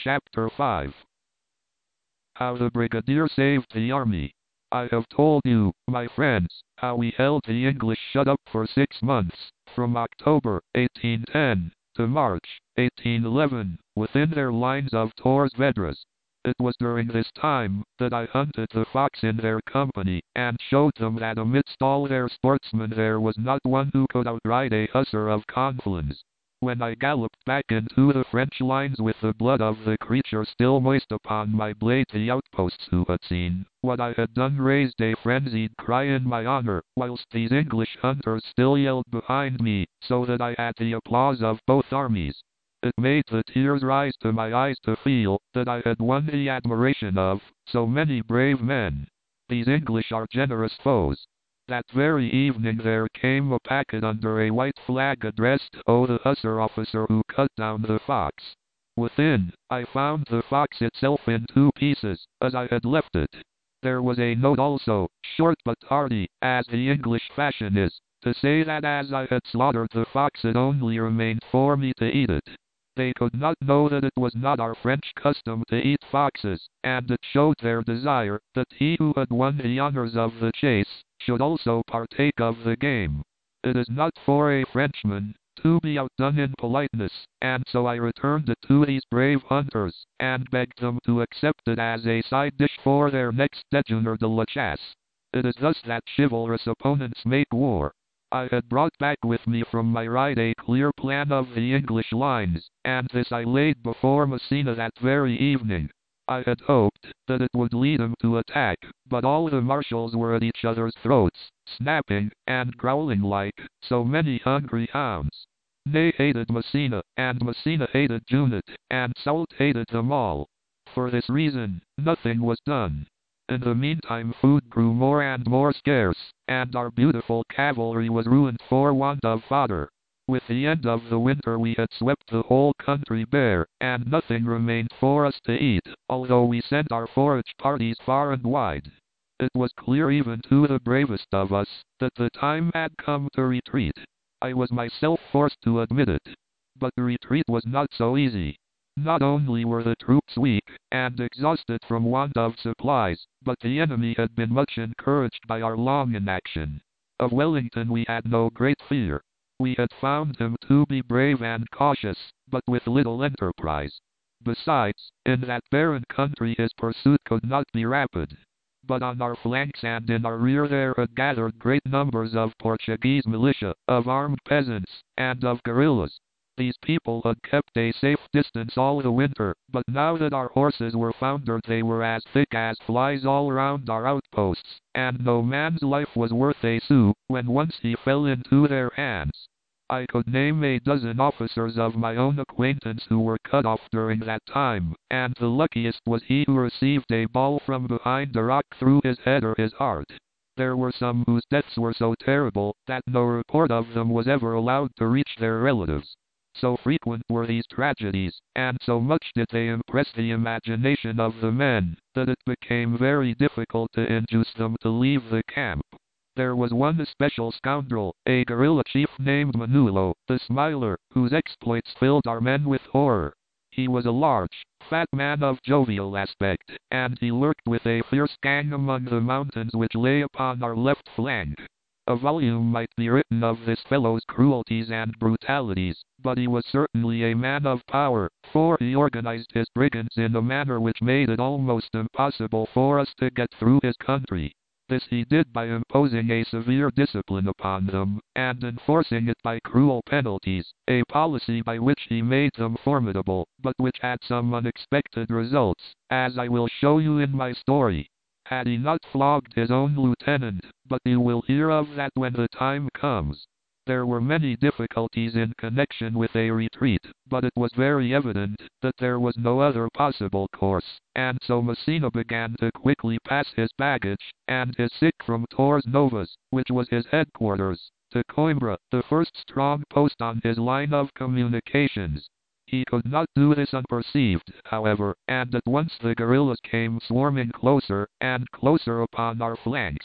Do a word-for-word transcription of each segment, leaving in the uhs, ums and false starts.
Chapter five. How the Brigadier Saved the Army. I have told you, my friends, how we held the English shut up for six months, from October eighteen ten to March eighteen eleven, within their lines of Torres Vedras. It was during this time that I hunted the fox in their company, and showed them that amidst all their sportsmen there was not one who could outride a hussar of Conflans. When I galloped back into the French lines with the blood of the creature still moist upon my blade, the outposts who had seen what I had done raised a frenzied cry in my honor, whilst these English hunters still yelled behind me, so that I had the applause of both armies. It made the tears rise to my eyes to feel that I had won the admiration of so many brave men. These English are generous foes. That very evening there came a packet under a white flag addressed to the hussar officer who cut down the fox. Within, I found the fox itself in two pieces, as I had left it. There was a note also, short but hearty, as the English fashion is, to say that as I had slaughtered the fox it only remained for me to eat it. They could not know that it was not our French custom to eat foxes, and it showed their desire that he who had won the honors of the chase should also partake of the game. It is not for a Frenchman to be outdone in politeness, and so I returned it to these brave hunters, and begged them to accept it as a side dish for their next déjeuner de la chasse. It is thus that chivalrous opponents make war. I had brought back with me from my ride a clear plan of the English lines, and this I laid before Massena that very evening. I had hoped that it would lead him to attack, but all the marshals were at each other's throats, snapping and growling like so many hungry hounds. Ney hated Massena, and Massena hated Junot, and Soult hated them all. For this reason, nothing was done. In the meantime food grew more and more scarce, and our beautiful cavalry was ruined for want of fodder. With the end of the winter we had swept the whole country bare, and nothing remained for us to eat, although we sent our forage parties far and wide. It was clear even to the bravest of us that the time had come to retreat. I was myself forced to admit it. But the retreat was not so easy. Not only were the troops weak and exhausted from want of supplies, but the enemy had been much encouraged by our long inaction. Of Wellington we had no great fear. We had found him to be brave and cautious, but with little enterprise. Besides, in that barren country his pursuit could not be rapid. But on our flanks and in our rear there had gathered great numbers of Portuguese militia, of armed peasants, and of guerrillas. These people had kept a safe distance all the winter, but now that our horses were foundered they were as thick as flies all round our outposts, and no man's life was worth a sou, when once he fell into their hands. I could name a dozen officers of my own acquaintance who were cut off during that time, and the luckiest was he who received a ball from behind a rock through his head or his heart. There were some whose deaths were so terrible that no report of them was ever allowed to reach their relatives. So frequent were these tragedies, and so much did they impress the imagination of the men, that it became very difficult to induce them to leave the camp. There was one especial scoundrel, a guerrilla chief named Manulo, the Smiler, whose exploits filled our men with horror. He was a large, fat man of jovial aspect, and he lurked with a fierce gang among the mountains which lay upon our left flank. A volume might be written of this fellow's cruelties and brutalities, but he was certainly a man of power, for he organized his brigands in a manner which made it almost impossible for us to get through his country. This he did by imposing a severe discipline upon them, and enforcing it by cruel penalties, a policy by which he made them formidable, but which had some unexpected results, as I will show you in my story. Had he not flogged his own lieutenant, but you will hear of that when the time comes. There were many difficulties in connection with a retreat, but it was very evident that there was no other possible course, and so Massena began to quickly pass his baggage and his sick from Torres Novas, which was his headquarters, to Coimbra, the first strong post on his line of communications. He could not do this unperceived, however, and at once the guerrillas came swarming closer and closer upon our flanks.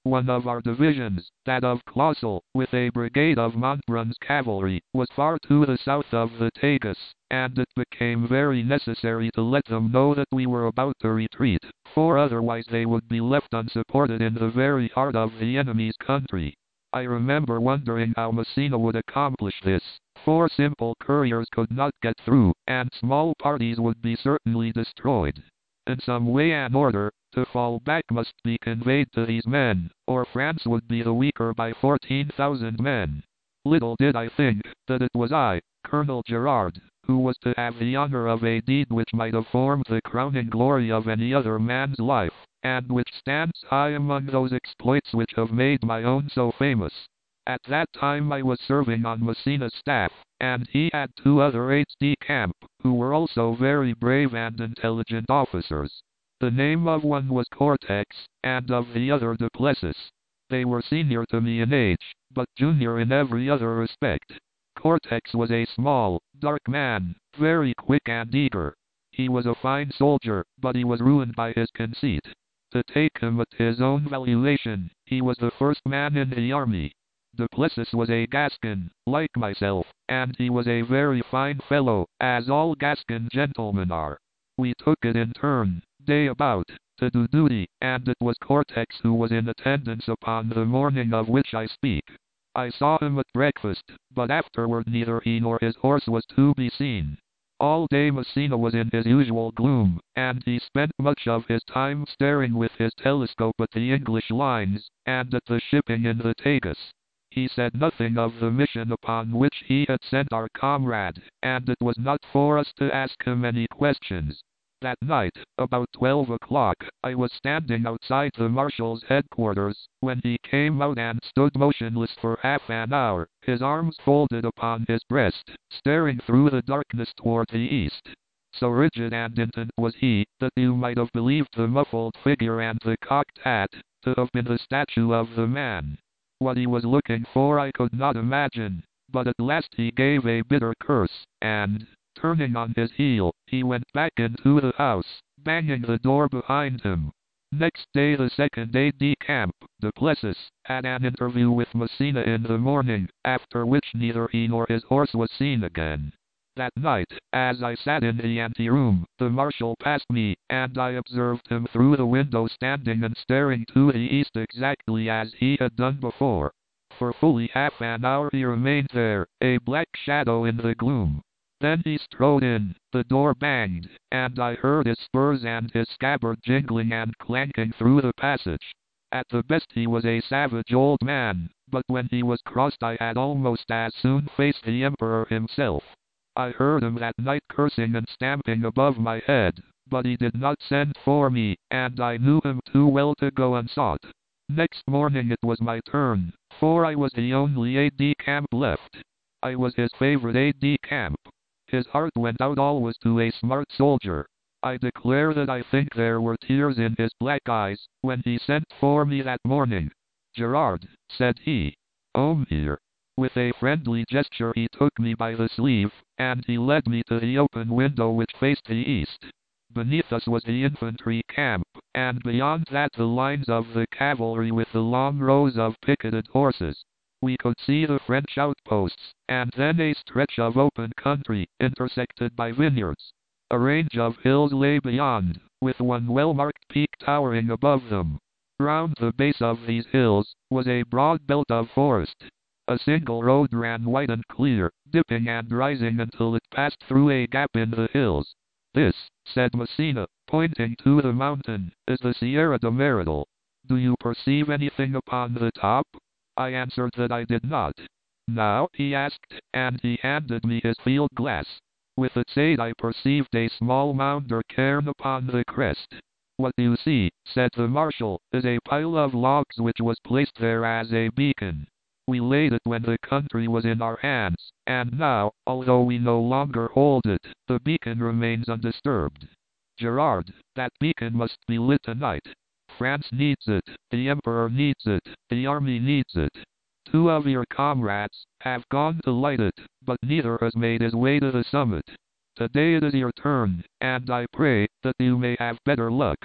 One of our divisions, that of Clausel, with a brigade of Montbrun's cavalry, was far to the south of the Tagus, and it became very necessary to let them know that we were about to retreat, for otherwise they would be left unsupported in the very heart of the enemy's country. I remember wondering how Massena would accomplish this, for simple couriers could not get through, and small parties would be certainly destroyed. In some way and order, to fall back must be conveyed to these men, or France would be the weaker by fourteen thousand men. Little did I think that it was I, Colonel Gerard, who was to have the honor of a deed which might have formed the crowning glory of any other man's life, and which stands high among those exploits which have made my own so famous. At that time I was serving on Massena's staff, and he had two other aides de camp, who were also very brave and intelligent officers. The name of one was Cortex, and of the other Duplessis. They were senior to me in age, but junior in every other respect. Cortex was a small, dark man, very quick and eager. He was a fine soldier, but he was ruined by his conceit. To take him at his own valuation, he was the first man in the army. Duplessis was a Gascon, like myself, and he was a very fine fellow, as all Gascon gentlemen are. We took it in turn, day about, to do duty, and it was Cortex who was in attendance upon the morning of which I speak. I saw him at breakfast, but afterward neither he nor his horse was to be seen. All day Massena was in his usual gloom, and he spent much of his time staring with his telescope at the English lines, and at the shipping in the Tagus. He said nothing of the mission upon which he had sent our comrade, and it was not for us to ask him any questions. That night, about twelve o'clock, I was standing outside the Marshal's headquarters, when he came out and stood motionless for half an hour, his arms folded upon his breast, staring through the darkness toward the east. So rigid and intent was he, that you might have believed the muffled figure and the cocked hat to have been the statue of the man. What he was looking for I could not imagine, but at last he gave a bitter curse, and, turning on his heel, he went back into the house, banging the door behind him. Next day the second aide de camp, Duplessis, had an interview with Massena in the morning, after which neither he nor his horse was seen again. That night, as I sat in the anteroom, the Marshal passed me, and I observed him through the window standing and staring to the east exactly as he had done before. For fully half an hour he remained there, a black shadow in the gloom. Then he strode in, the door banged, and I heard his spurs and his scabbard jingling and clanking through the passage. At the best he was a savage old man, but when he was crossed I had almost as soon face the Emperor himself. I heard him that night cursing and stamping above my head, but he did not send for me, and I knew him too well to go unsought. Next morning it was my turn, for I was the only aide de camp left. I was his favorite aide de camp. His heart went out always to a smart soldier. I declare that I think there were tears in his black eyes, when he sent for me that morning. "Gerard," said he, "come here." With a friendly gesture he took me by the sleeve, and he led me to the open window which faced the east. Beneath us was the infantry camp, and beyond that the lines of the cavalry with the long rows of picketed horses. We could see the French outposts, and then a stretch of open country, intersected by vineyards. A range of hills lay beyond, with one well-marked peak towering above them. Round the base of these hills was a broad belt of forest. A single road ran white and clear, dipping and rising until it passed through a gap in the hills. "This," said Massena, pointing to the mountain, "is the Sierra de Meridal. Do you perceive anything upon the top?" I answered that I did not. "Now?" he asked, and he handed me his field glass. With its aid I perceived a small mound or cairn upon the crest. "What you see," said the Marshal, "is a pile of logs which was placed there as a beacon. We laid it when the country was in our hands, and now, although we no longer hold it, the beacon remains undisturbed. Gerard, that beacon must be lit tonight. France needs it, the Emperor needs it, the army needs it. Two of your comrades have gone to light it, but neither has made his way to the summit. Today it is your turn, and I pray that you may have better luck.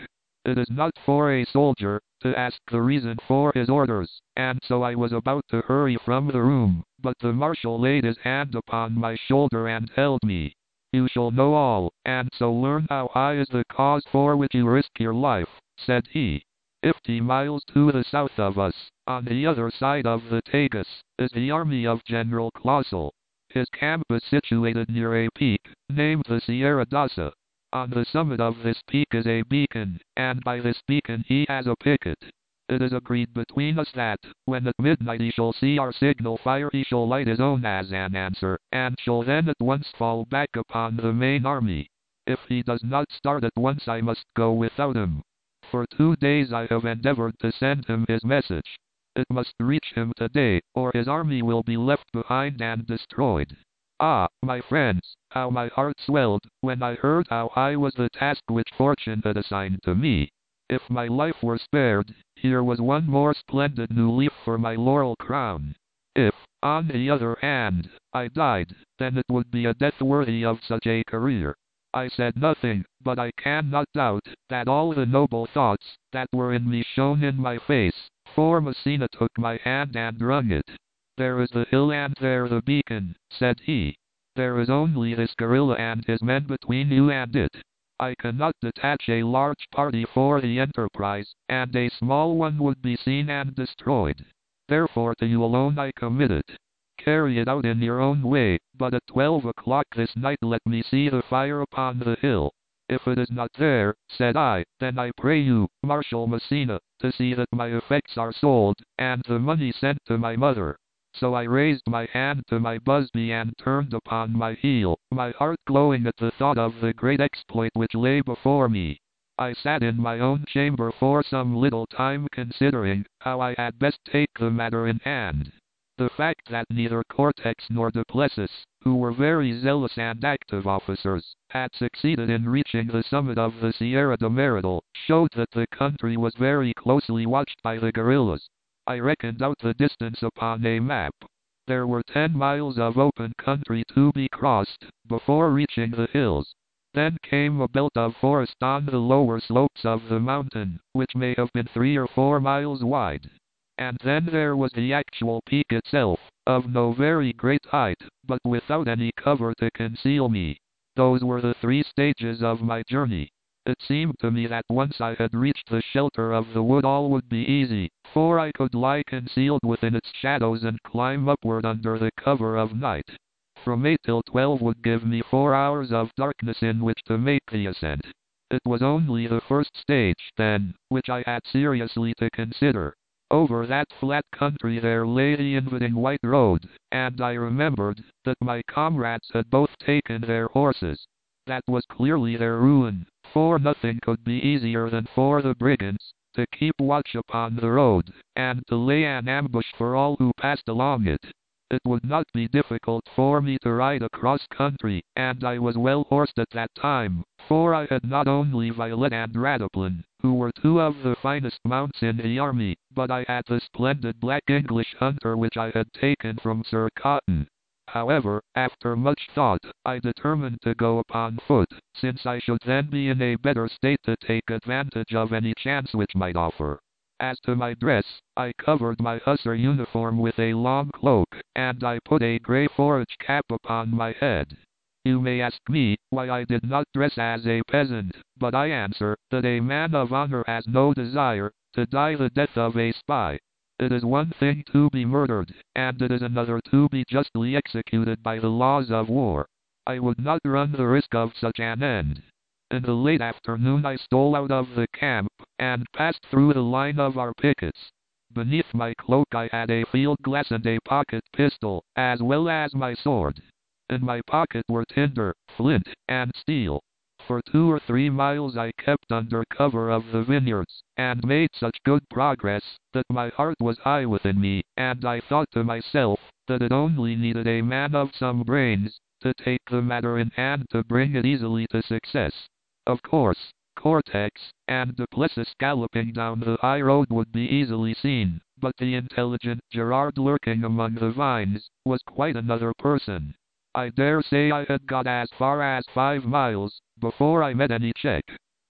It is not for a soldier to ask the reason for his orders, and so I was about to hurry from the room, but the marshal laid his hand upon my shoulder and held me. You shall know all, and so learn how high is the cause for which you risk your life, said he. Fifty miles to the south of us, on the other side of the Tagus, is the army of General Clausel. His camp is situated near a peak, named the Sierra Dasa. On the summit of this peak is a beacon, and by this beacon he has a picket. It is agreed between us that, when at midnight he shall see our signal fire, he shall light his own as an answer, and shall then at once fall back upon the main army. If he does not start at once, I must go without him. For two days I have endeavored to send him his message. It must reach him today, or his army will be left behind and destroyed. Ah, my friends, how my heart swelled when I heard how high was the task which fortune had assigned to me. If my life were spared, here was one more splendid new leaf for my laurel crown. If, on the other hand, I died, then it would be a death worthy of such a career. I said nothing, but I cannot doubt that all the noble thoughts that were in me shone in my face, for Massena took my hand and wrung it. There is the hill and there the beacon, said he. There is only this guerrilla and his men between you and it. I cannot detach a large party for the enterprise, and a small one would be seen and destroyed. Therefore to you alone I commit it. Carry it out in your own way, but at twelve o'clock this night let me see the fire upon the hill. If it is not there, said I, then I pray you, Marshal Massena, to see that my effects are sold, and the money sent to my mother. So I raised my hand to my busby and turned upon my heel, my heart glowing at the thought of the great exploit which lay before me. I sat in my own chamber for some little time considering how I had best take the matter in hand. The fact that neither Cortex nor Duplessis, who were very zealous and active officers, had succeeded in reaching the summit of the Sierra de Meridal, showed that the country was very closely watched by the guerrillas. I reckoned out the distance upon a map. There were ten miles of open country to be crossed before reaching the hills. Then came a belt of forest on the lower slopes of the mountain, which may have been three or four miles wide. And then there was the actual peak itself, of no very great height, but without any cover to conceal me. Those were the three stages of my journey. It seemed to me that once I had reached the shelter of the wood all would be easy, for I could lie concealed within its shadows and climb upward under the cover of night. From eight till twelve would give me four hours of darkness in which to make the ascent. It was only the first stage, then, which I had seriously to consider. Over that flat country there lay the inviting white road, and I remembered that my comrades had both taken their horses. That was clearly their ruin, for nothing could be easier than for the brigands to keep watch upon the road, and to lay an ambush for all who passed along it. It would not be difficult for me to ride across country, and I was well horsed at that time, for I had not only Violet and Rataplan, who were two of the finest mounts in the army, but I had the splendid black English hunter which I had taken from Sir Cotton. However, after much thought, I determined to go upon foot, since I should then be in a better state to take advantage of any chance which might offer. As to my dress, I covered my hussar uniform with a long cloak, and I put a grey forage cap upon my head. You may ask me why I did not dress as a peasant, but I answer that a man of honor has no desire to die the death of a spy. It is one thing to be murdered, and it is another to be justly executed by the laws of war. I would not run the risk of such an end. In the late afternoon I stole out of the camp, and passed through the line of our pickets. Beneath my cloak I had a field glass and a pocket pistol, as well as my sword. In my pocket were tinder, flint, and steel. For two or three miles I kept under cover of the vineyards, and made such good progress, that my heart was high within me, and I thought to myself, that it only needed a man of some brains, to take the matter in hand to bring it easily to success. Of course, Cortex and Duplessis galloping down the high road would be easily seen, but the intelligent Gerard lurking among the vines, was quite another person. I dare say I had got as far as five miles, before I met any check.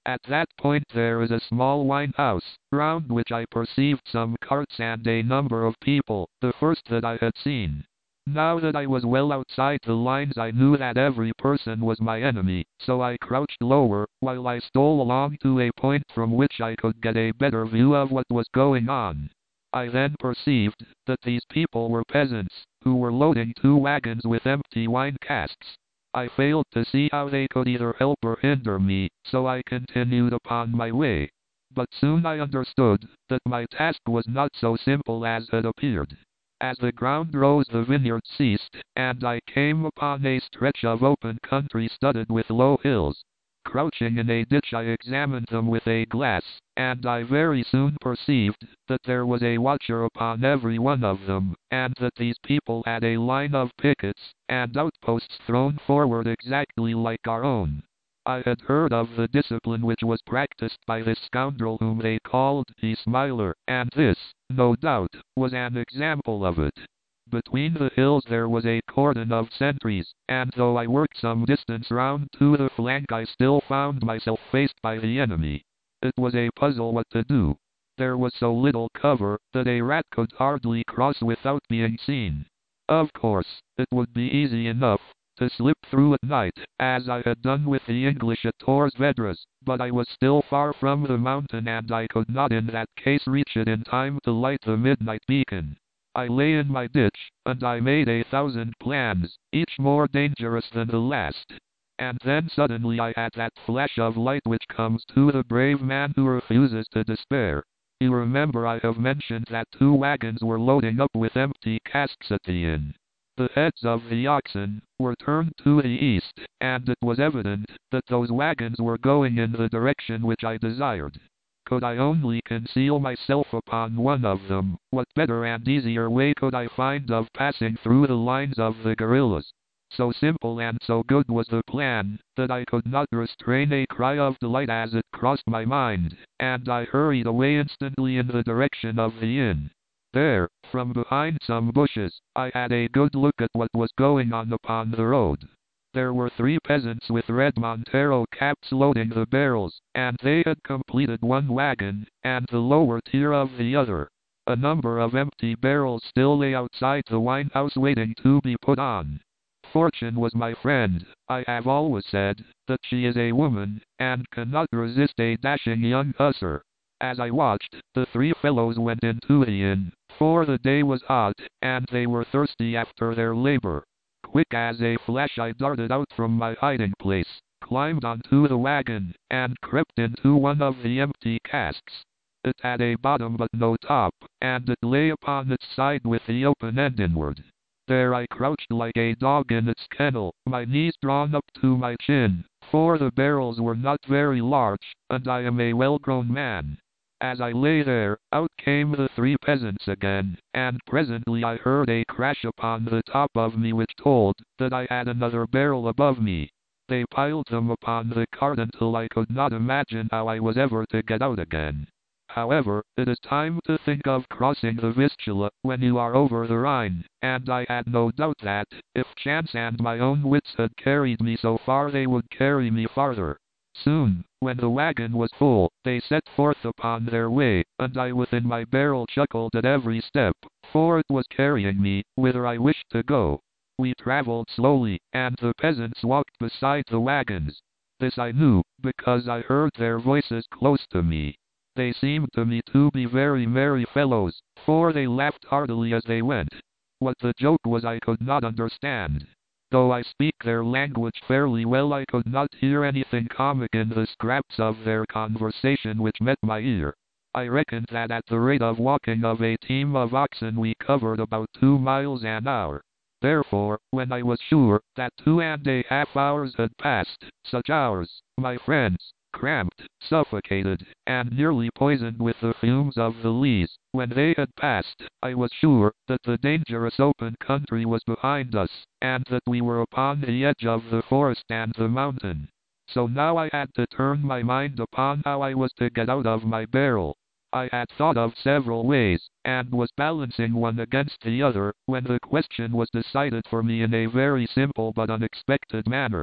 At that point there is a small wine house, round which I perceived some carts and a number of people, the first that I had seen. Now that I was well outside the lines I knew that every person was my enemy, so I crouched lower, while I stole along to a point from which I could get a better view of what was going on. I then perceived that these people were peasants, who were loading two wagons with empty wine casks. I failed to see how they could either help or hinder me, so I continued upon my way. But soon I understood that my task was not so simple as had appeared. As the ground rose the vineyard ceased, and I came upon a stretch of open country studded with low hills. Crouching in a ditch I examined them with a glass, and I very soon perceived that there was a watcher upon every one of them, and that these people had a line of pickets and outposts thrown forward exactly like our own. I had heard of the discipline which was practiced by this scoundrel whom they called the Smiler, and this, no doubt, was an example of it. Between the hills there was a cordon of sentries, and though I worked some distance round to the flank I still found myself faced by the enemy. It was a puzzle what to do. There was so little cover that a rat could hardly cross without being seen. Of course, it would be easy enough to slip through at night, as I had done with the English at Torres Vedras, but I was still far from the mountain and I could not in that case reach it in time to light the midnight beacon. I lay in my ditch, and I made a thousand plans, each more dangerous than the last. And then suddenly I had that flash of light which comes to the brave man who refuses to despair. You remember I have mentioned that two wagons were loading up with empty casks at the inn. The heads of the oxen were turned to the east, and it was evident that those wagons were going in the direction which I desired. Could I only conceal myself upon one of them, what better and easier way could I find of passing through the lines of the guerrillas? So simple and so good was the plan, that I could not restrain a cry of delight as it crossed my mind, and I hurried away instantly in the direction of the inn. There, from behind some bushes, I had a good look at what was going on upon the road. There were three peasants with red Montero caps loading the barrels, and they had completed one wagon, and the lower tier of the other. A number of empty barrels still lay outside the wine house waiting to be put on. Fortune was my friend. I have always said that she is a woman, and cannot resist a dashing young hussar. As I watched, the three fellows went into the inn, for the day was hot, and they were thirsty after their labor. Quick as a flash I darted out from my hiding place, climbed onto the wagon, and crept into one of the empty casks. It had a bottom but no top, and it lay upon its side with the open end inward. There I crouched like a dog in its kennel, my knees drawn up to my chin, for the barrels were not very large, and I am a well-grown man. As I lay there, out came the three peasants again, and presently I heard a crash upon the top of me which told that I had another barrel above me. They piled them upon the cart until I could not imagine how I was ever to get out again. However, it is time to think of crossing the Vistula when you are over the Rhine, and I had no doubt that, if chance and my own wits had carried me so far they would carry me farther. Soon, when the wagon was full, they set forth upon their way, and I within my barrel chuckled at every step, for it was carrying me whither I wished to go. We traveled slowly, and the peasants walked beside the wagons. This I knew, because I heard their voices close to me. They seemed to me to be very merry fellows, for they laughed heartily as they went. What the joke was I could not understand. Though I speak their language fairly well, I could not hear anything comic in the scraps of their conversation which met my ear. I reckoned that at the rate of walking of a team of oxen we covered about two miles an hour. Therefore, when I was sure that two and a half hours had passed, such hours, my friends, cramped, suffocated, and nearly poisoned with the fumes of the lees, when they had passed, I was sure that the dangerous open country was behind us, and that we were upon the edge of the forest and the mountain. So now I had to turn my mind upon how I was to get out of my barrel. I had thought of several ways, and was balancing one against the other, when the question was decided for me in a very simple but unexpected manner.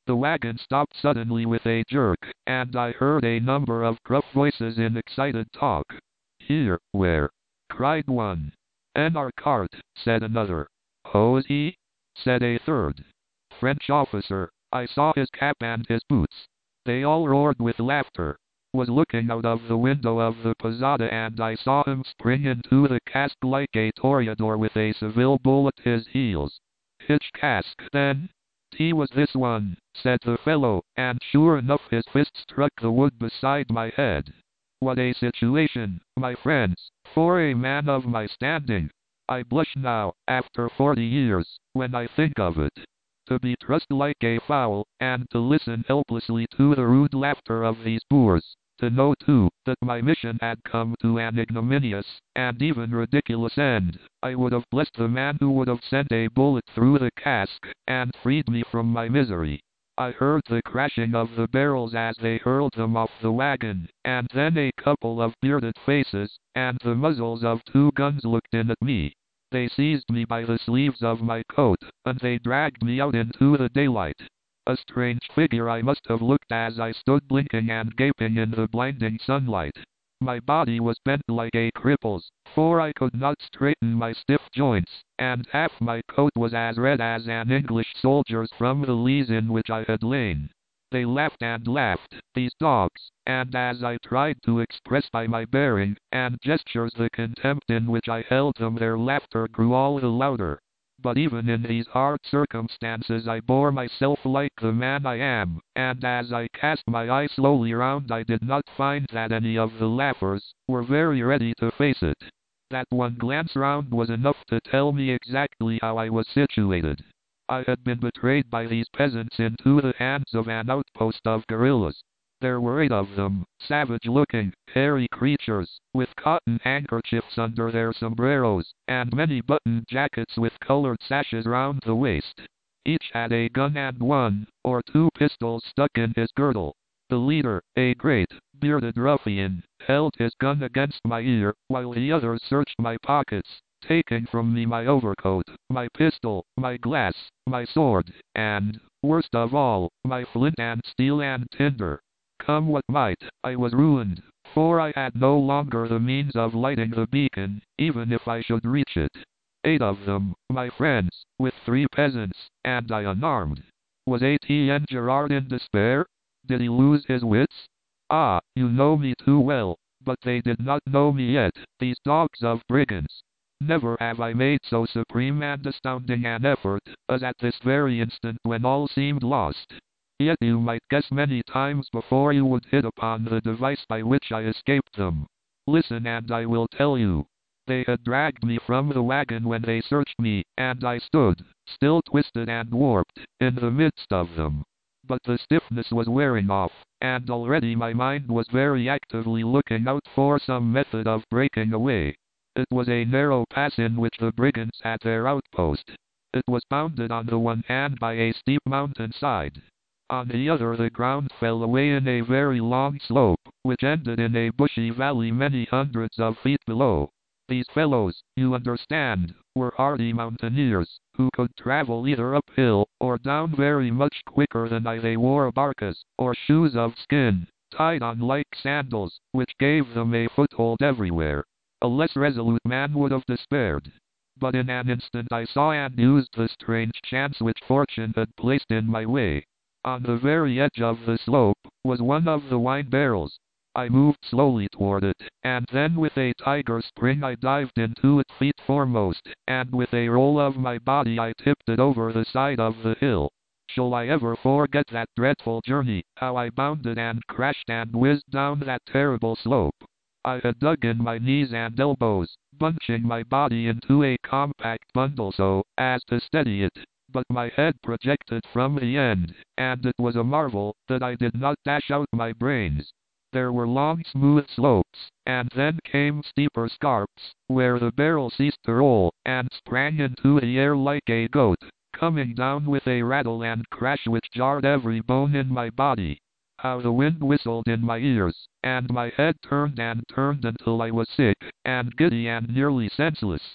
The wagon stopped suddenly with a jerk, and I heard a number of gruff voices in excited talk. "Here, where?" cried one. "In our cart," said another. "Who's he?" said a third. "French officer. I saw his cap and his boots." They all roared with laughter. Was looking out of the window of the posada and I saw him spring into the cask like a toreador with a Seville bull at his heels. "Hitch cask, then?" "He was this one," said the fellow, and sure enough his fist struck the wood beside my head. What a situation, my friends, for a man of my standing. I blush now, after forty years, when I think of it. To be trussed like a fowl, and to listen helplessly to the rude laughter of these boors. To know, too, that my mission had come to an ignominious, and even ridiculous end. I would have blessed the man who would have sent a bullet through the cask, and freed me from my misery. I heard the crashing of the barrels as they hurled them off the wagon, and then a couple of bearded faces, and the muzzles of two guns looked in at me. They seized me by the sleeves of my coat, and they dragged me out into the daylight. A strange figure I must have looked as I stood blinking and gaping in the blinding sunlight. My body was bent like a cripple's, for I could not straighten my stiff joints, and half my coat was as red as an English soldier's from the lees in which I had lain. They laughed and laughed, these dogs, and as I tried to express by my bearing and gestures the contempt in which I held them, their laughter grew all the louder. But even in these hard circumstances I bore myself like the man I am, and as I cast my eye slowly round I did not find that any of the laughers were very ready to face it. That one glance round was enough to tell me exactly how I was situated. I had been betrayed by these peasants into the hands of an outpost of guerrillas. There were eight of them, savage-looking, hairy creatures, with cotton handkerchiefs under their sombreros, and many buttoned jackets with colored sashes round the waist. Each had a gun and one or two pistols stuck in his girdle. The leader, a great, bearded ruffian, held his gun against my ear, while the others searched my pockets, taking from me my overcoat, my pistol, my glass, my sword, and, worst of all, my flint and steel and tinder. Come what might, I was ruined, for I had no longer the means of lighting the beacon, even if I should reach it. Eight of them, my friends, with three peasants, and I unarmed. Was Etienne Gerard in despair? Did he lose his wits? Ah, you know me too well, but they did not know me yet, these dogs of brigands. Never have I made so supreme and astounding an effort, as at this very instant when all seemed lost. Yet you might guess many times before you would hit upon the device by which I escaped them. Listen and I will tell you. They had dragged me from the wagon when they searched me, and I stood, still twisted and warped, in the midst of them. But the stiffness was wearing off, and already my mind was very actively looking out for some method of breaking away. It was a narrow pass in which the brigands had their outpost. It was bounded on the one hand by a steep mountain side. On the other the ground fell away in a very long slope, which ended in a bushy valley many hundreds of feet below. These fellows, you understand, were hardy mountaineers, who could travel either uphill or down very much quicker than I. They wore barcas, or shoes of skin, tied on like sandals, which gave them a foothold everywhere. A less resolute man would have despaired. But in an instant I saw and used the strange chance which fortune had placed in my way. On the very edge of the slope was one of the wine barrels. I moved slowly toward it, and then with a tiger spring I dived into it feet foremost, and with a roll of my body I tipped it over the side of the hill. Shall I ever forget that dreadful journey, how I bounded and crashed and whizzed down that terrible slope? I had dug in my knees and elbows, bunching my body into a compact bundle so as to steady it. But my head projected from the end, and it was a marvel that I did not dash out my brains. There were long smooth slopes, and then came steeper scarps, where the barrel ceased to roll, and sprang into the air like a goat, coming down with a rattle and crash which jarred every bone in my body. How the wind whistled in my ears, and my head turned and turned until I was sick, and giddy and nearly senseless.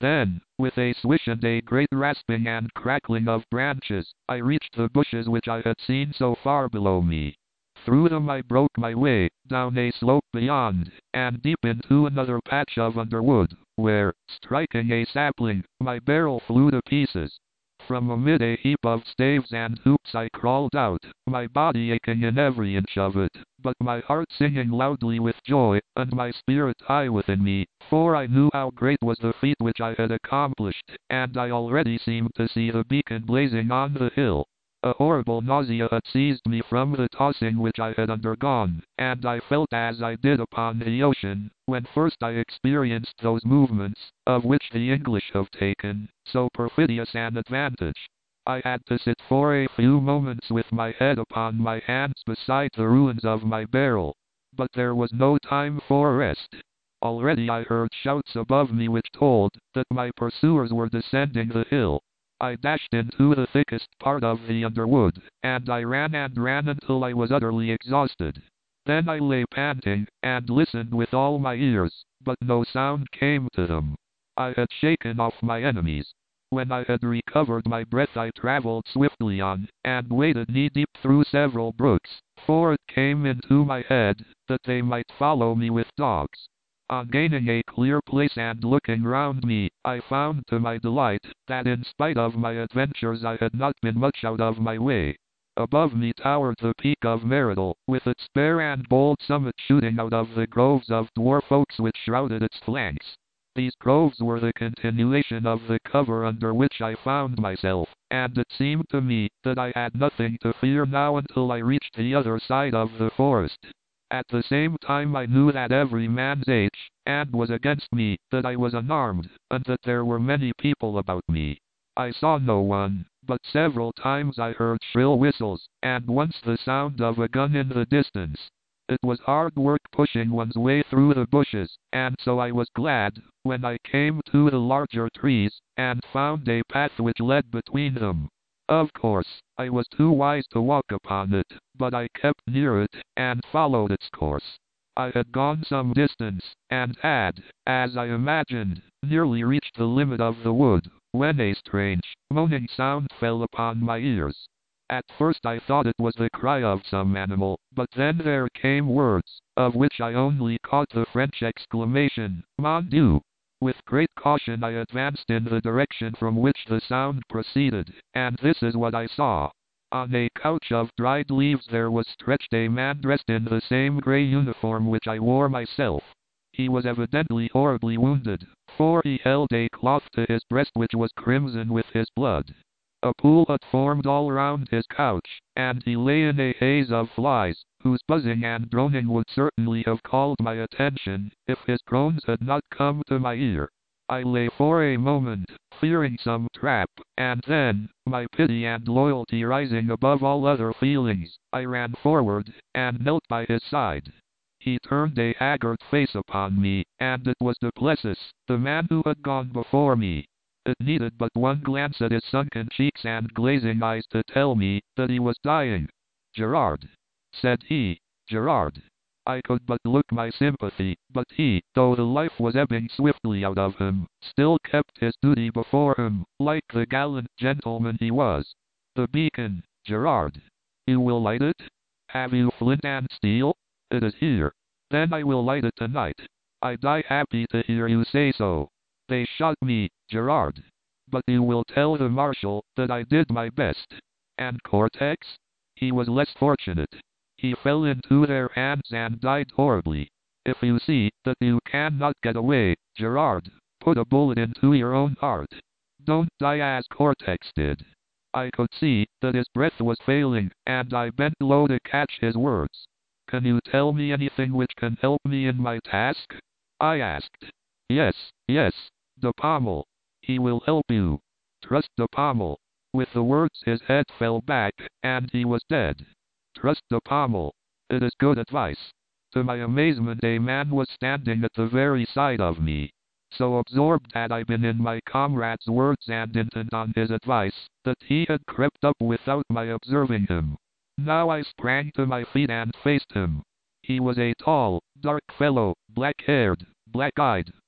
Then, with a swish and a great rasping and crackling of branches, I reached the bushes which I had seen so far below me. Through them I broke my way, down a slope beyond, and deep into another patch of underwood, where, striking a sapling, my barrel flew to pieces. From amid a heap of staves and hoops I crawled out, my body aching in every inch of it, but my heart singing loudly with joy, and my spirit high within me, for I knew how great was the feat which I had accomplished, and I already seemed to see the beacon blazing on the hill. A horrible nausea had seized me from the tossing which I had undergone, and I felt as I did upon the ocean, when first I experienced those movements, of which the English have taken so perfidious an advantage. I had to sit for a few moments with my head upon my hands beside the ruins of my barrel. But there was no time for rest. Already I heard shouts above me which told that my pursuers were descending the hill. I dashed into the thickest part of the underwood, and I ran and ran until I was utterly exhausted. Then I lay panting, and listened with all my ears, but no sound came to them. I had shaken off my enemies. When I had recovered my breath I traveled swiftly on, and waded knee-deep through several brooks, for it came into my head that they might follow me with dogs. On gaining a clear place and looking round me, I found to my delight that in spite of my adventures I had not been much out of my way. Above me towered the peak of Meridal, with its bare and bold summit shooting out of the groves of dwarf oaks which shrouded its flanks. These groves were the continuation of the cover under which I found myself, and it seemed to me that I had nothing to fear now until I reached the other side of the forest. At the same time I knew that every man's age, and was against me, that I was unarmed, and that there were many people about me. I saw no one, but several times I heard shrill whistles, and once the sound of a gun in the distance. It was hard work pushing one's way through the bushes, and so I was glad when I came to the larger trees, and found a path which led between them. Of course, I was too wise to walk upon it, but I kept near it, and followed its course. I had gone some distance, and had, as I imagined, nearly reached the limit of the wood, when a strange, moaning sound fell upon my ears. At first I thought it was the cry of some animal, but then there came words, of which I only caught the French exclamation, "Mon Dieu!" With great caution I advanced in the direction from which the sound proceeded, and this is what I saw. On a couch of dried leaves there was stretched a man dressed in the same grey uniform which I wore myself. He was evidently horribly wounded, for he held a cloth to his breast which was crimson with his blood. A pool had formed all round his couch, and he lay in a haze of flies, whose buzzing and droning would certainly have called my attention, if his groans had not come to my ear. I lay for a moment, fearing some trap, and then, my pity and loyalty rising above all other feelings, I ran forward, and knelt by his side. He turned a haggard face upon me, and it was Duplessis, the man who had gone before me. It needed but one glance at his sunken cheeks and glazing eyes to tell me that he was dying. "Gerard," said he, "Gerard." I could but look my sympathy, but he, though the life was ebbing swiftly out of him, still kept his duty before him, like the gallant gentleman he was. "The beacon, Gerard. You will light it? Have you flint and steel? It is here. Then I will light it tonight. I die happy to hear you say so. They shot me, Gerard. But you will tell the Marshal that I did my best. And Cortex? He was less fortunate. He fell into their hands and died horribly. If you see that you cannot get away, Gerard, put a bullet into your own heart. Don't die as Cortex did." I could see that his breath was failing, and I bent low to catch his words. "Can you tell me anything which can help me in my task?" I asked. "Yes, yes. De Pommel. He will help you. Trust De Pommel." With the words his head fell back, and he was dead. Trust De Pommel. It is good advice. To my amazement a man was standing at the very side of me. So absorbed had I been in my comrade's words and intent on his advice, that he had crept up without my observing him. Now I sprang to my feet and faced him. He was a tall, dark fellow, black-haired, black-eyed,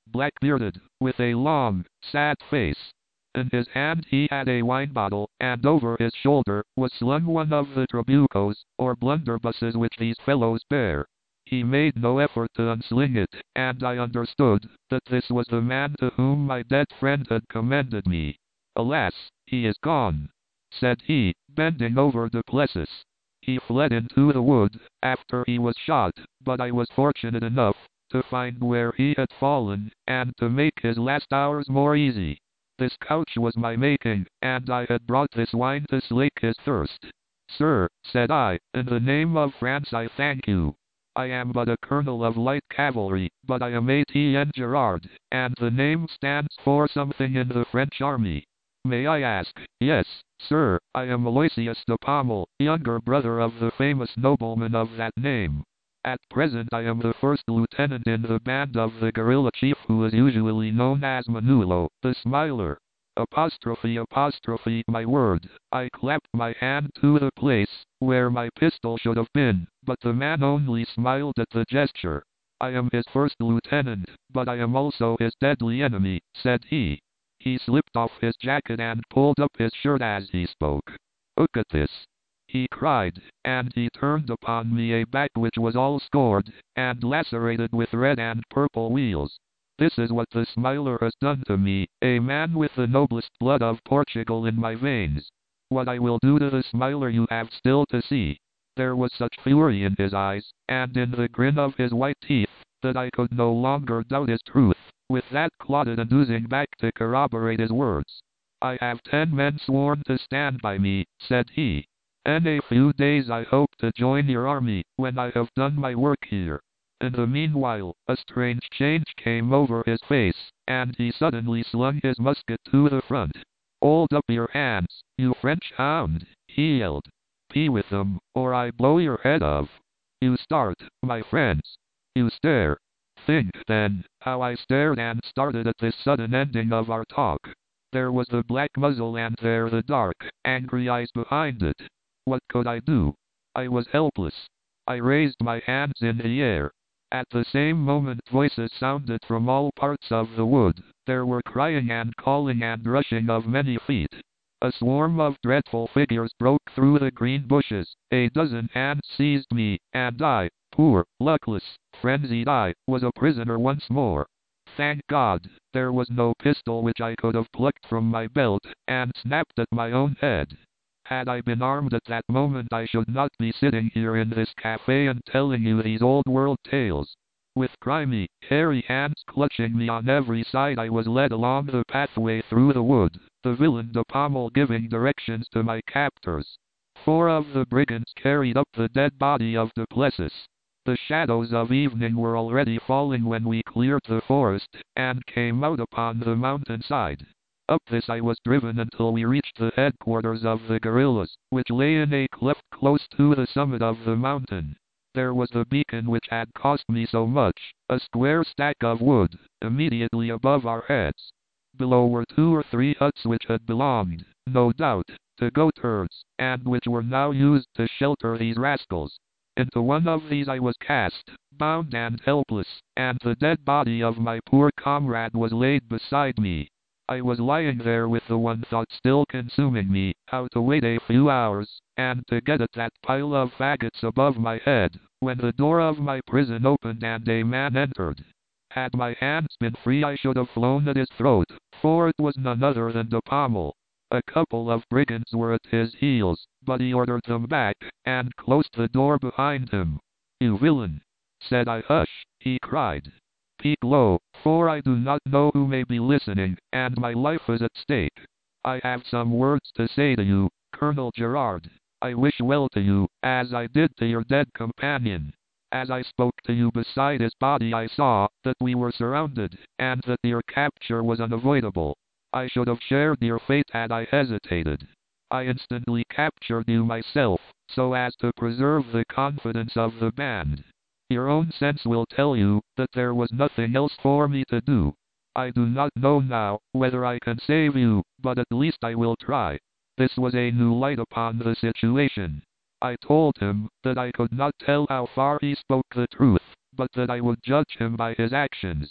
black-bearded, with a long, sad face. In his hand he had a wine bottle, and over his shoulder was slung one of the trabucos, or blunderbusses which these fellows bear. He made no effort to unsling it, and I understood that this was the man to whom my dead friend had commended me. Alas, he is gone, said he, bending over Duplessis. He fled into the wood, after he was shot, but I was fortunate enough to find where he had fallen, and to make his last hours more easy. This couch was my making, and I had brought this wine to slake his thirst. Sir, said I, in the name of France I thank you. I am but a colonel of light cavalry, but I am Etienne Gerard, and the name stands for something in the French army. May I ask? Yes, sir, I am Aloysius de Pommel, younger brother of the famous nobleman of that name. At present I am the first lieutenant in the band of the guerrilla chief who is usually known as Manulo, the Smiler. Apostrophe apostrophe my word. I clapped my hand to the place where my pistol should have been, but the man only smiled at the gesture. I am his first lieutenant, but I am also his deadly enemy, said he. He slipped off his jacket and pulled up his shirt as he spoke. Look at this, he cried, and he turned upon me a back which was all scored, and lacerated with red and purple wheals. This is what the Smiler has done to me, a man with the noblest blood of Portugal in my veins. What I will do to the Smiler you have still to see. There was such fury in his eyes, and in the grin of his white teeth, that I could no longer doubt his truth, with that clotted and oozing back to corroborate his words. I have ten men sworn to stand by me, said he. In a few days I hope to join your army, when I have done my work here. In the meanwhile, a strange change came over his face, and he suddenly slung his musket to the front. Hold up your hands, you French hound, he yelled. Pee with them, or I blow your head off. You start, my friends. You stare. Think, then, how I stared and started at this sudden ending of our talk. There was the black muzzle and there the dark, angry eyes behind it. What could I do? I was helpless. I raised my hands in the air. At the same moment voices sounded from all parts of the wood. There were crying and calling and rushing of many feet. A swarm of dreadful figures broke through the green bushes. A dozen hands seized me, and I, poor, luckless, frenzied I, was a prisoner once more. Thank God, there was no pistol which I could have plucked from my belt, and snapped at my own head. Had I been armed at that moment I should not be sitting here in this cafe and telling you these old-world tales. With grimy, hairy hands clutching me on every side I was led along the pathway through the wood, the villain de Pommel giving directions to my captors. Four of the brigands carried up the dead body of Duplessis. The shadows of evening were already falling when we cleared the forest, and came out upon the mountainside. Up this I was driven until we reached the headquarters of the guerrillas, which lay in a cleft close to the summit of the mountain. There was the beacon which had cost me so much, a square stack of wood, immediately above our heads. Below were two or three huts which had belonged, no doubt, to goatherds, and which were now used to shelter these rascals. Into one of these I was cast, bound and helpless, and the dead body of my poor comrade was laid beside me. I was lying there with the one thought still consuming me, how to wait a few hours, and to get at that pile of faggots above my head, when the door of my prison opened and a man entered. Had my hands been free I should have flown at his throat, for it was none other than de Pommel. A couple of brigands were at his heels, but he ordered them back, and closed the door behind him. You villain! Said I. Hush, he cried. Speak low, for I do not know who may be listening, and my life is at stake. I have some words to say to you, Colonel Gerard. I wish well to you, as I did to your dead companion. As I spoke to you beside his body I saw that we were surrounded, and that your capture was unavoidable. I should have shared your fate had I hesitated. I instantly captured you myself, so as to preserve the confidence of the band. Your own sense will tell you that there was nothing else for me to do. I do not know now whether I can save you, but at least I will try. This was a new light upon the situation. I told him that I could not tell how far he spoke the truth, but that I would judge him by his actions.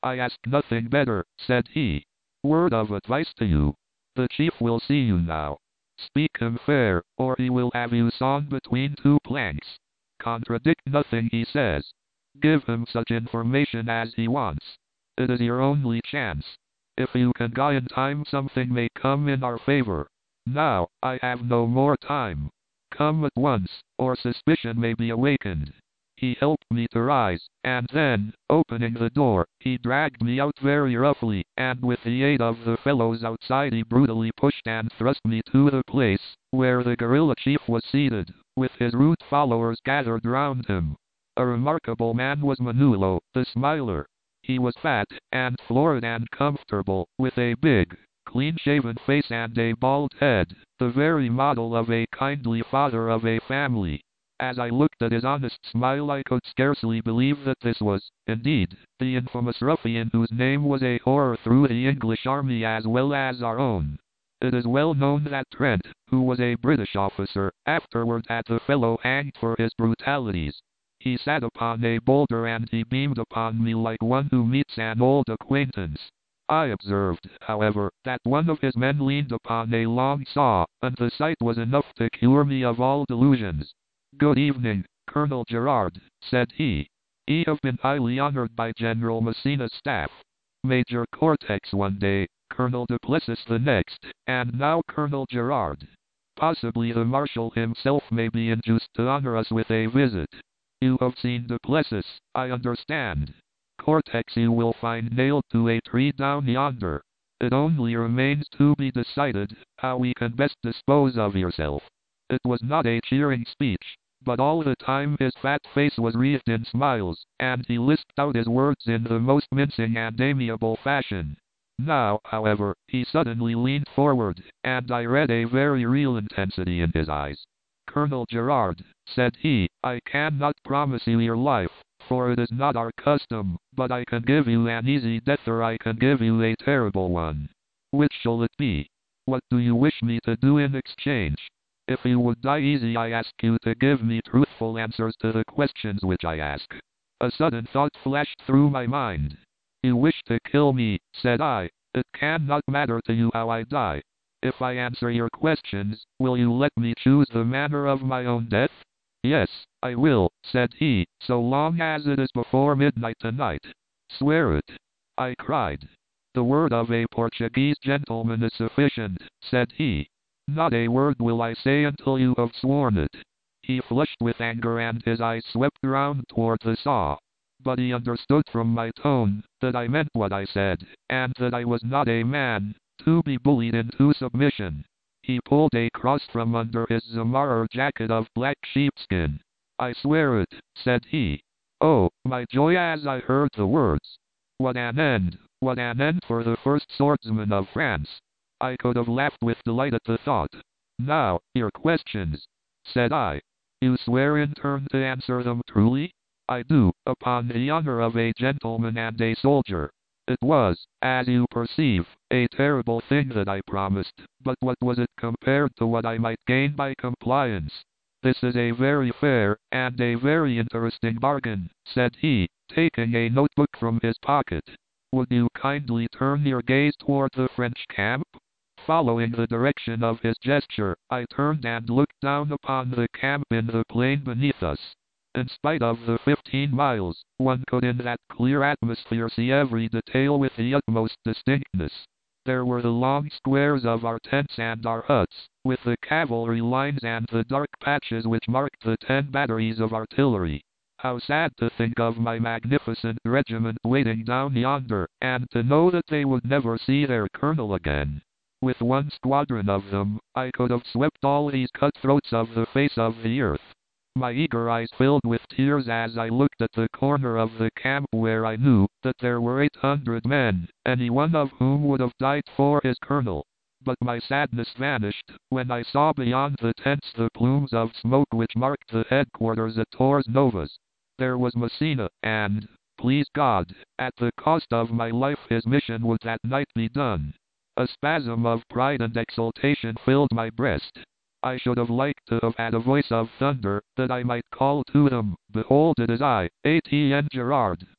I ask nothing better, said he. Word of advice to you. The chief will see you now. Speak him fair, or he will have you sawn between two planks. Contradict nothing he says. Give him such information as he wants. It is your only chance. If you can die in time, something may come in our favor. Now, I have no more time. Come at once, or suspicion may be awakened. He helped me to rise, and then, opening the door, he dragged me out very roughly, and with the aid of the fellows outside he brutally pushed and thrust me to the place where the guerrilla chief was seated, with his rude followers gathered round him. A remarkable man was Manolo, the Smiler. He was fat, and florid and comfortable, with a big, clean-shaven face and a bald head, the very model of a kindly father of a family. As I looked at his honest smile, I could scarcely believe that this was, indeed, the infamous ruffian whose name was a horror through the English army as well as our own. It is well known that Trent, who was a British officer, afterward had the fellow hanged for his brutalities. He sat upon a boulder and he beamed upon me like one who meets an old acquaintance. I observed, however, that one of his men leaned upon a long saw, and the sight was enough to cure me of all delusions. Good evening, Colonel Gerard, said he. Ye have been highly honored by General Messina's staff. Major Cortex one day, Colonel Duplessis the next, and now Colonel Gerard. Possibly the Marshal himself may be induced to honor us with a visit. You have seen Duplessis, I understand. Cortex you will find nailed to a tree down yonder. It only remains to be decided how we can best dispose of yourself. It was not a cheering speech, but all the time his fat face was wreathed in smiles, and he lisped out his words in the most mincing and amiable fashion. Now, however, he suddenly leaned forward, and I read a very real intensity in his eyes. Colonel Gerard, said he, I cannot promise you your life, for it is not our custom, but I can give you an easy death or I can give you a terrible one. Which shall it be? What do you wish me to do in exchange? If you would die easy, I ask you to give me truthful answers to the questions which I ask. A sudden thought flashed through my mind. You wish to kill me, said I. It cannot matter to you how I die. If I answer your questions, will you let me choose the manner of my own death? Yes, I will, said he, so long as it is before midnight tonight. Swear it. I cried. The word of a Portuguese gentleman is sufficient, said he. Not a word will I say until you have sworn it. He flushed with anger and his eyes swept round toward the saw. But he understood from my tone that I meant what I said, and that I was not a man to be bullied into submission. He pulled a cross from under his zamarra jacket of black sheepskin. I swear it, said he. Oh, my joy as I heard the words. What an end, what an end for the first swordsman of France. I could have laughed with delight at the thought. Now, your questions, said I. You swear in turn to answer them truly? I do, upon the honor of a gentleman and a soldier. It was, as you perceive, a terrible thing that I promised, but what was it compared to what I might gain by compliance? This is a very fair, and a very interesting bargain, said he, taking a notebook from his pocket. Would you kindly turn your gaze toward the French camp? Following the direction of his gesture, I turned and looked down upon the camp in the plain beneath us. In spite of the fifteen miles, one could in that clear atmosphere see every detail with the utmost distinctness. There were the long squares of our tents and our huts, with the cavalry lines and the dark patches which marked the ten batteries of artillery. How sad to think of my magnificent regiment waiting down yonder, and to know that they would never see their colonel again. With one squadron of them, I could have swept all these cutthroats of the face of the earth. My eager eyes filled with tears as I looked at the corner of the camp where I knew that there were eight hundred men, any one of whom would have died for his colonel. But my sadness vanished when I saw beyond the tents the plumes of smoke which marked the headquarters at Torres Novas. There was Messina, and, please God, at the cost of my life his mission would that night be done. A spasm of pride and exultation filled my breast. I should have liked to have had a voice of thunder, that I might call to them, behold it is I, Etienne Gerard,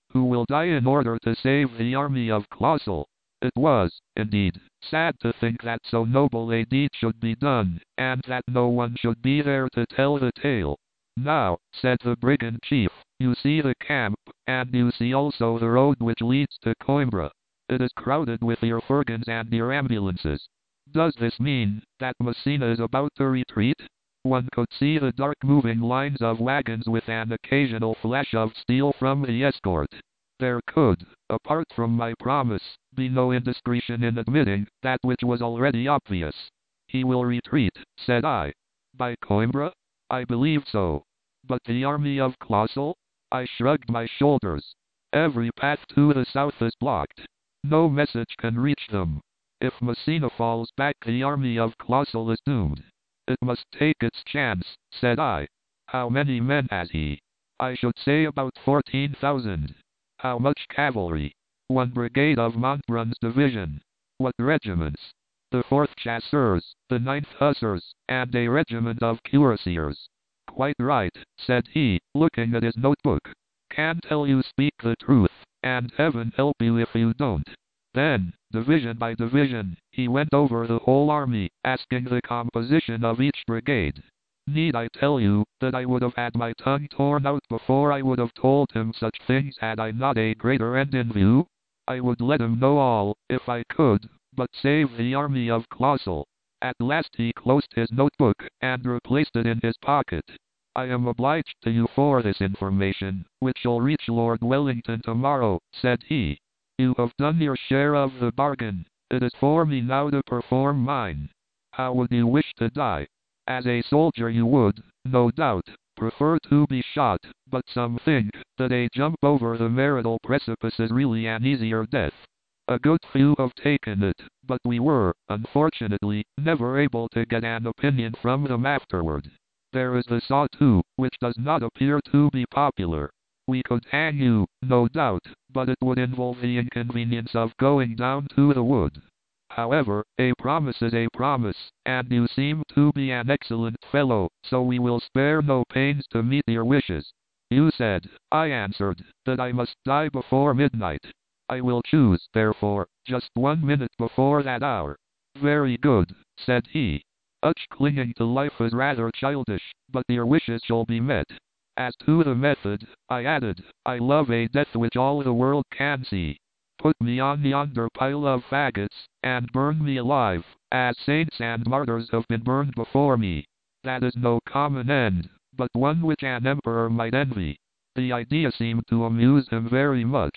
who will die in order to save the army of Clausel. It was, indeed, sad to think that so noble a deed should be done, and that no one should be there to tell the tale. Now, said the brigand chief, you see the camp, and you see also the road which leads to Coimbra. It is crowded with your furgons and your ambulances. Does this mean that Messina is about to retreat? One could see the dark moving lines of wagons with an occasional flash of steel from the escort. There could, apart from my promise, be no indiscretion in admitting that which was already obvious. He will retreat, said I. By Coimbra? I believe so. But the army of Clausel? I shrugged my shoulders. Every path to the south is blocked. No message can reach them. If Messina falls back, the army of Clausel is doomed. It must take its chance, said I. How many men has he? I should say about fourteen thousand. How much cavalry? One brigade of Montbrun's division. What regiments? The fourth Chasseurs, the ninth Hussars, and a regiment of cuirassiers. Quite right, said he, looking at his notebook. Can tell you speak the truth, and heaven help you if you don't. Then, division by division, he went over the whole army, asking the composition of each brigade. Need I tell you that I would have had my tongue torn out before I would have told him such things had I not a greater end in view? I would let him know all, if I could, but save the army of Clausel. At last he closed his notebook, and replaced it in his pocket. I am obliged to you for this information, which shall reach Lord Wellington tomorrow, said he. You have done your share of the bargain. It is for me now to perform mine. How would you wish to die? As a soldier you would, no doubt, prefer to be shot, but some think that a jump over the marital precipice is really an easier death. A good few have taken it, but we were, unfortunately, never able to get an opinion from them afterward. There is the saw too, which does not appear to be popular. We could hang you, no doubt, but it would involve the inconvenience of going down to the wood. However, a promise is a promise, and you seem to be an excellent fellow, so we will spare no pains to meet your wishes. You said, I answered, that I must die before midnight. I will choose, therefore, just one minute before that hour. Very good, said he. Such clinging to life is rather childish, but your wishes shall be met. As to the method, I added, I love a death which all the world can see. Put me on yonder pile of faggots, and burn me alive, as saints and martyrs have been burned before me. That is no common end, but one which an emperor might envy. The idea seemed to amuse him very much.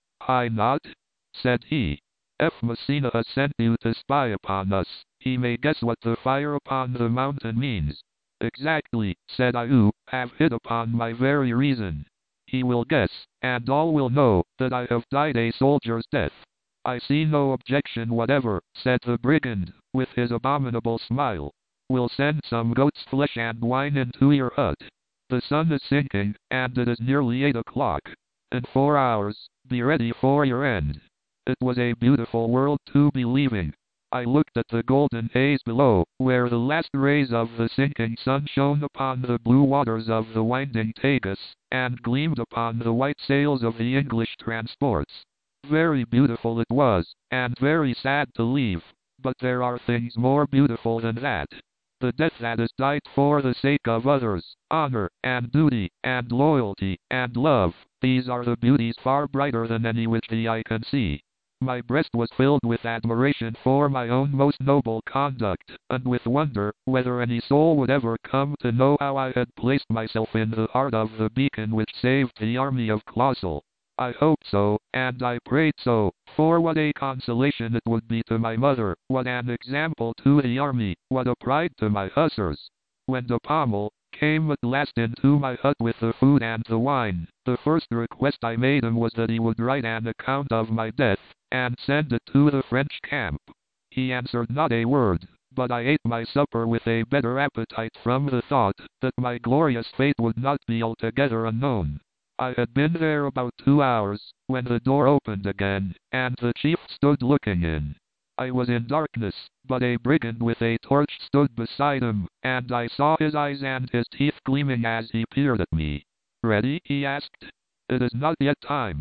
I not? Said he. If Messina has sent you to spy upon us, he may guess what the fire upon the mountain means. Exactly, said I, you have hit upon my very reason. He will guess, and all will know, that I have died a soldier's death. I see no objection whatever, said the brigand, with his abominable smile. We'll send some goat's flesh and wine into your hut. The sun is sinking, and it is nearly eight o'clock. In four hours, be ready for your end. It was a beautiful world to be leaving. I looked at the golden haze below, where the last rays of the sinking sun shone upon the blue waters of the winding Tagus, and gleamed upon the white sails of the English transports. Very beautiful it was, and very sad to leave, but there are things more beautiful than that. The death that is died for the sake of others, honor, and duty, and loyalty, and love, these are the beauties far brighter than any which the eye can see. My breast was filled with admiration for my own most noble conduct, and with wonder whether any soul would ever come to know how I had placed myself in the heart of the beacon which saved the army of Clausel. I hoped so, and I prayed so, for what a consolation it would be to my mother, what an example to the army, what a pride to my hussars. When de Pommel came at last into my hut with the food and the wine, the first request I made him was that he would write an account of my death, and send it to the French camp. He answered not a word, but I ate my supper with a better appetite from the thought that my glorious fate would not be altogether unknown. I had been there about two hours, when the door opened again, and the chief stood looking in. I was in darkness, but a brigand with a torch stood beside him, and I saw his eyes and his teeth gleaming as he peered at me. Ready? He asked. It is not yet time.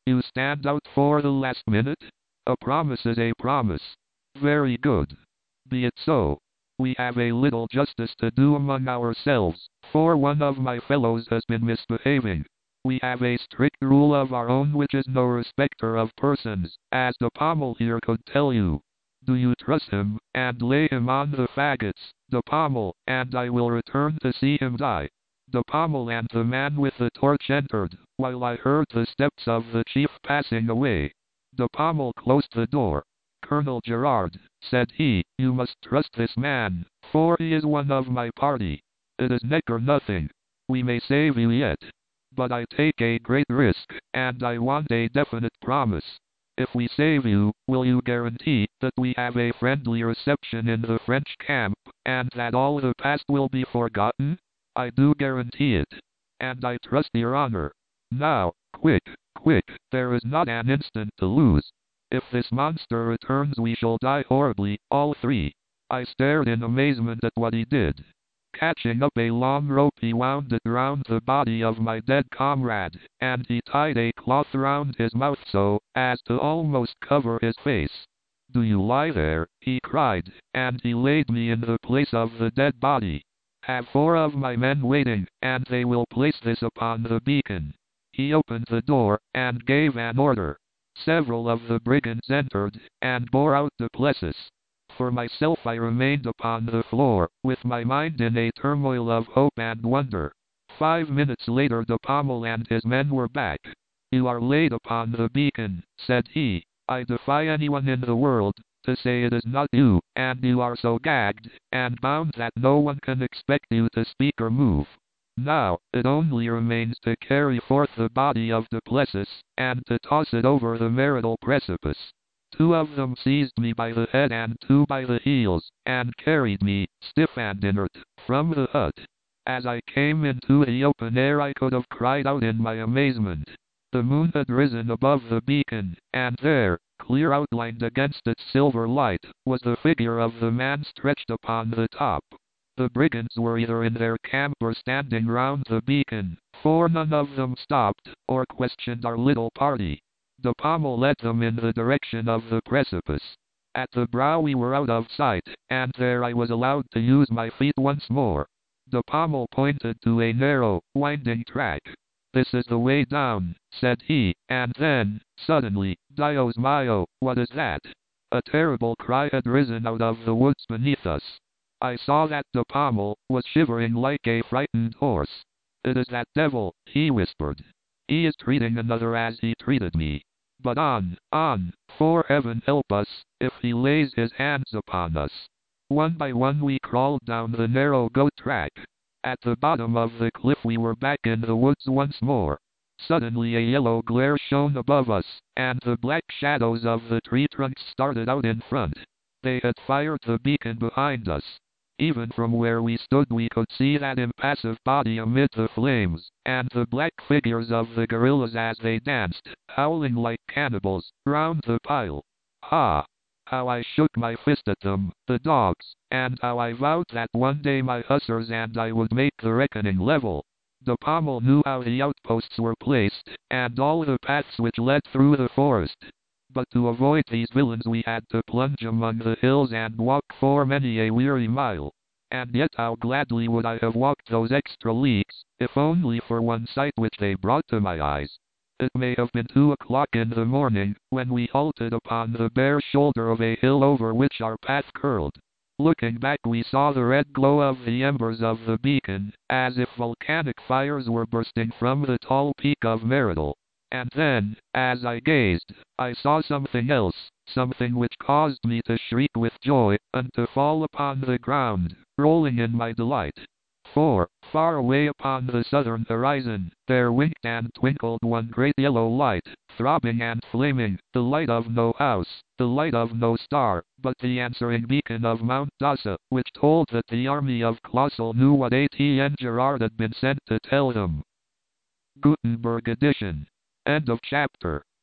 You stand out for the last minute? A promise is a promise. Very good. Be it so. We have a little justice to do among ourselves, for one of my fellows has been misbehaving. We have a strict rule of our own which is no respecter of persons, as the pommel here could tell you. Do you trust him, and lay him on the faggots, the pommel, and I will return to see him die. The pommel and the man with the torch entered, while I heard the steps of the chief passing away. The pommel closed the door. Colonel Gerard, said he, you must trust this man, for he is one of my party. It is neck or nothing. We may save you yet. But I take a great risk, and I want a definite promise. If we save you, will you guarantee that we have a friendly reception in the French camp, and that all the past will be forgotten? I do guarantee it. And I trust your honor. Now, quick, quick, there is not an instant to lose. If this monster returns we shall die horribly, all three. I stared in amazement at what he did. Catching up a long rope he wound it round the body of my dead comrade, and he tied a cloth round his mouth so as to almost cover his face. Do you lie there, he cried, and he laid me in the place of the dead body. Have four of my men waiting, and they will place this upon the beacon. He opened the door, and gave an order. Several of the brigands entered, and bore out Duplessis. For myself I remained upon the floor, with my mind in a turmoil of hope and wonder. Five minutes later the pommel and his men were back. You are laid upon the beacon, said he. I defy anyone in the world to say it is not you, and you are so gagged and bound that no one can expect you to speak or move. Now, it only remains to carry forth the body of Duplessis, and to toss it over the marital precipice. Two of them seized me by the head and two by the heels, and carried me, stiff and inert, from the hut. As I came into the open air I could have cried out in my amazement. The moon had risen above the beacon, and there, clear outlined against its silver light, was the figure of the man stretched upon the top. The brigands were either in their camp or standing round the beacon, for none of them stopped, or questioned our little party. The pommel led them in the direction of the precipice. At the brow we were out of sight, and there I was allowed to use my feet once more. The pommel pointed to a narrow, winding track. This is the way down, said he, and then, suddenly, Dios mio, what is that? A terrible cry had risen out of the woods beneath us. I saw that the pommel was shivering like a frightened horse. It is that devil, he whispered. He is treating another as he treated me. But on, on, for heaven help us, if he lays his hands upon us. One by one we crawled down the narrow goat track. At the bottom of the cliff we were back in the woods once more. Suddenly a yellow glare shone above us, and the black shadows of the tree trunks started out in front. They had fired the beacon behind us. Even from where we stood we could see that impassive body amid the flames, and the black figures of the guerrillas as they danced, howling like cannibals, round the pile. Ah! How I shook my fist at them, the dogs, and how I vowed that one day my hussars and I would make the reckoning level. The pommel knew how the outposts were placed, and all the paths which led through the forest. But to avoid these villains we had to plunge among the hills and walk for many a weary mile. And yet how gladly would I have walked those extra leagues, if only for one sight which they brought to my eyes. It may have been two o'clock in the morning, when we halted upon the bare shoulder of a hill over which our path curled. Looking back we saw the red glow of the embers of the beacon, as if volcanic fires were bursting from the tall peak of Meridal. And then, as I gazed, I saw something else, something which caused me to shriek with joy, and to fall upon the ground, rolling in my delight. For, far away upon the southern horizon, there winked and twinkled one great yellow light, throbbing and flaming, the light of no house, the light of no star, but the answering beacon of Mount Dasa, which told that the army of Clausel knew what Etienne Gerard had been sent to tell them. Gutenberg edition. End of chapter.